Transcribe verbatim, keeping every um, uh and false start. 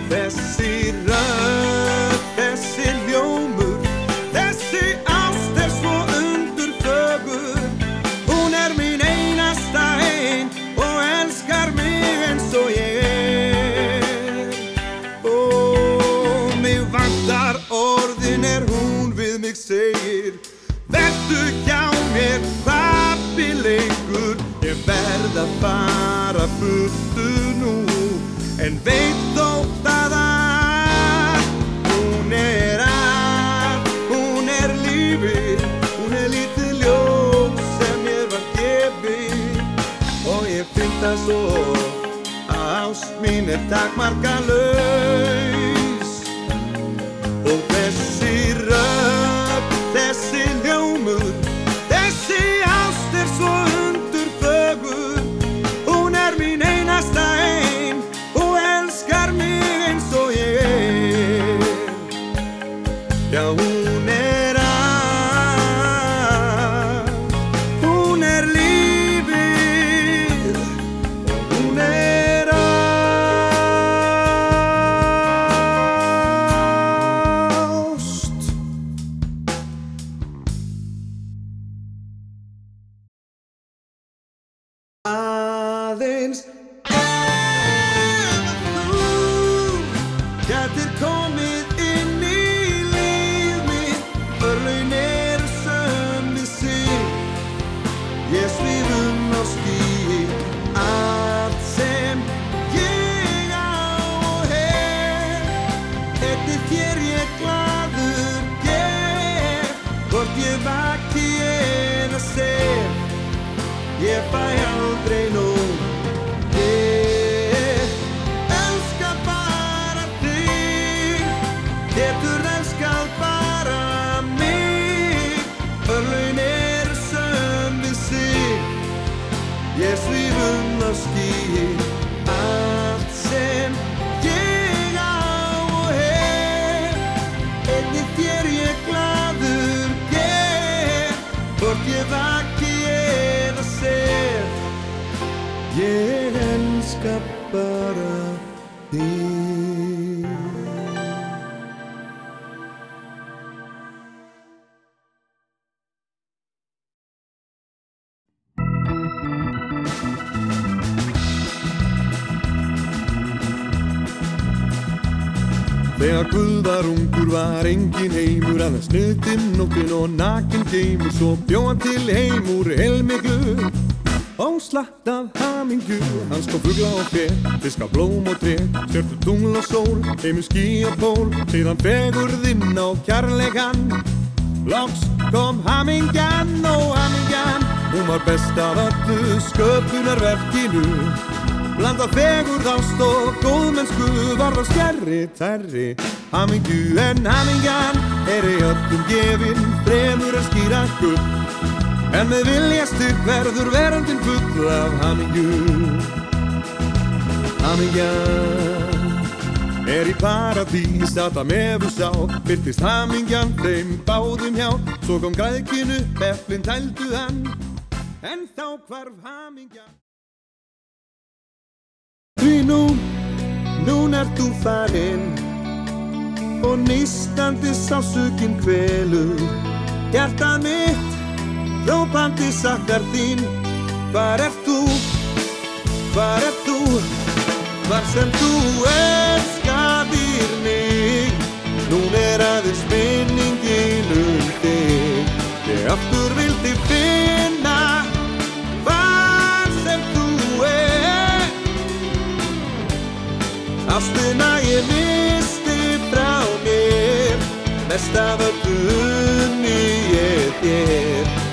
Þessi rödd, þessi hljómur, þessi ást er svo undurfögur. Hún er mín einasta ein og elskar mig eins og ég er. Ó, mig vantar orðin er hún við mig segir. Vertu hjá mér, pabbi leikur. Ég verð að fara burtu nú, en veit þótt að að hún er að, hún er lífið, hún er lítið ljós sem mér var gefið. Og ég finn það svo að ást mín er takmarkalaus. Og þessi rödd, þessi hljómur, þessi ást er svo undurfögur. Hún er mín einasta ein og elskar mig eins og ég er. Já, hún er að, hún er lífið, hún er ást. Aðeins gætir komið inn í líf mitt. Örlögin eru söm við sig. Ég svíf um á skýi. Allt sem ég á og hef, eftir þér ég glaður ger. Hvort ég vaki eða sef, ég fæ aldrei nóg. Ég elska bara þig, getur elskað bara mig. Örlögin eru söm við sig. Ég svíf um á skýi. Allt sem ég á og hef, einnig þér ég glaður ger. Hvort ég vaki eða sef, ég elska bara þig. Þegar Guð var ungur var engin heimur, aðeins nautin nóttin og nakin geimur. Svo bjó hann til heim úr heilmiklu og slatt af hamingju. Hann skóp fugla og fe, fiska blóm og tré, stjörnur, tungl og sól, heimur ský og pól. Síðan fegurðinn á kærleikann, loks kom hamingjan og hamingjan. Hún var best af öllu sköpunarverkinu. Blanda fegurð, ást og góðmennsku var það stærri, tærri hamingju en hamingjan er í öllum gefin, fremur en skýra gull. En með vilja styrk verður veröldin full af hamingju. Hamingjan er í paradís, Adam Evu sá, birtist hamingjan þeim báðum hjá. Svo kom græðkin upp, eplin tældu hann, en þá hvarf hamingjan. Því nú, nún ert þú farinn og nístandi sársaukinn kvelur. Hjartað mitt, hrópandi saknar þín. Hvar ert þú, hvar ert þú, hvar sem þú elskaðir mig. Nún er aðeins minningin um þig. Ég aftur vildi finna hvar sem þú er. Ástina ég missti frá mér, mest af öllu unni ég þér.